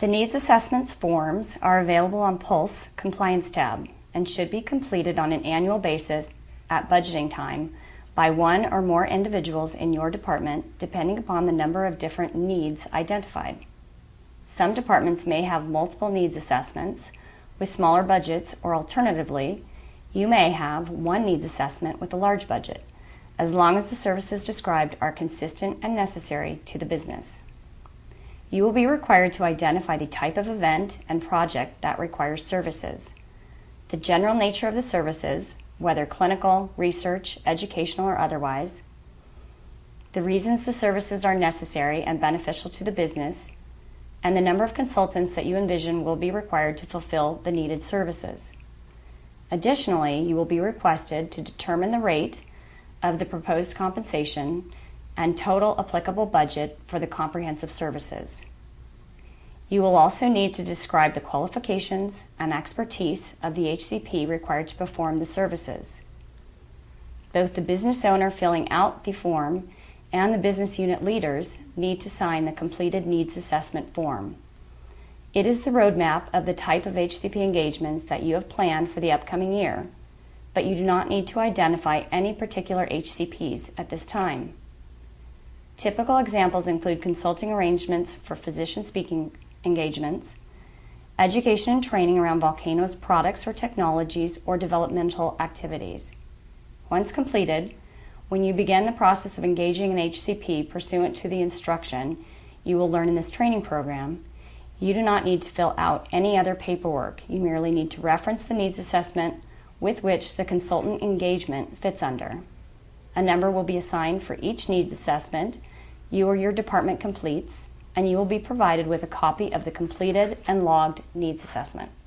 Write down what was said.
The Needs Assessments forms are available on Pulse Compliance tab and should be completed on an annual basis at budgeting time by one or more individuals in your department, depending upon the number of different needs identified. Some departments may have multiple needs assessments with smaller budgets, or alternatively, you may have one needs assessment with a large budget, as long as the services described are consistent and necessary to the business. You will be required to identify the type of event and project that requires services, the general nature of the services, whether clinical, research, educational, or otherwise, the reasons the services are necessary and beneficial to the business, and the number of consultants that you envision will be required to fulfill the needed services. Additionally, you will be requested to determine the rate of the proposed compensation and total applicable budget for the comprehensive services. You will also need to describe the qualifications and expertise of the HCP required to perform the services. Both the business owner filling out the form and the business unit leaders need to sign the completed needs assessment form. It is the roadmap of the type of HCP engagements that you have planned for the upcoming year, but you do not need to identify any particular HCPs at this time. Typical examples include consulting arrangements for physician speaking engagements, education and training around Volcano's products or technologies or developmental activities. Once completed, when you begin the process of engaging an HCP pursuant to the instruction you will learn in this training program, you do not need to fill out any other paperwork. You merely need to reference the needs assessment with which the consultant engagement fits under. A number will be assigned for each needs assessment you or your department completes, and you will be provided with a copy of the completed and logged needs assessment.